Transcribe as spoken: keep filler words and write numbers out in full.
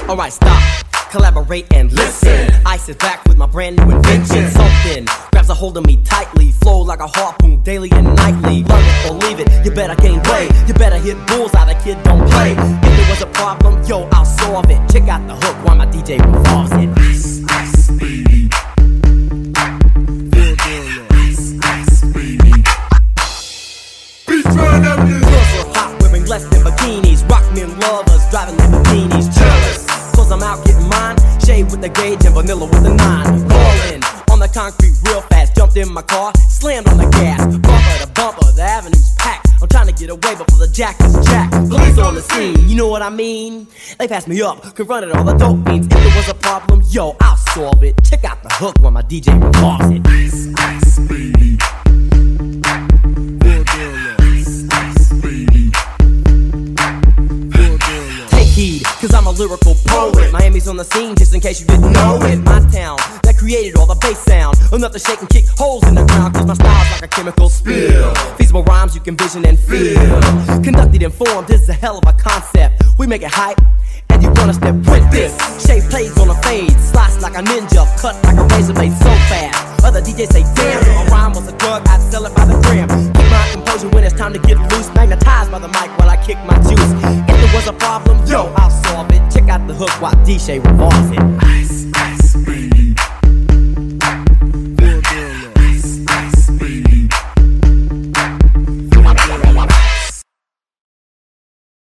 Alright, stop, collaborate and listen. I sit back with my brand new invention. Something grabs a hold of me tightly, flow like a harpoon daily and nightly. Love it or leave it, you better gain weight. You better hit bullseye, the kid don't play. If there was a problem, yo, I'll solve it. Check out the hook while my D J revolves it. Ice, ice, baby. Girls are hot, wearing less than bikinis. Rock men lovers, driving Lamborghinis. Jealous, cause I'm out getting mine. Shade with the gauge and vanilla with the nine. Rolling on the concrete real fast. Jumped in my car, slammed on the gas. Bumper to bumper, the avenue's packed. I'm trying to get away before the jack is jacked. Police on the scene, you know what I mean? They pass me up, could run it all the dope fiends. If there was a problem, yo, I'll solve it. Check out the hook while my D J revolves it. Ice, ice, baby. Cause I'm a lyrical poet. Miami's on the scene, just in case you didn't know it. My town, that created all the bass sound. Enough to shake and kick holes in the ground. Cause my style's like a chemical spill. Feasible rhymes you can vision and feel. Conducted and formed, this is a hell of a concept. We make it hype, and you wanna step with this. Shape plays on a fade, slice like a ninja, cut like a razor blade so fast. Other D Js say, damn, if a rhyme was a drug, I'd sell it by the gram. Keep my composure when it's time to get loose. Magnetized by the mic while I kick my juice. If there was a problem, yo, I'll solve it. Check out the hook while D J revolves it. Ice, ice, baby.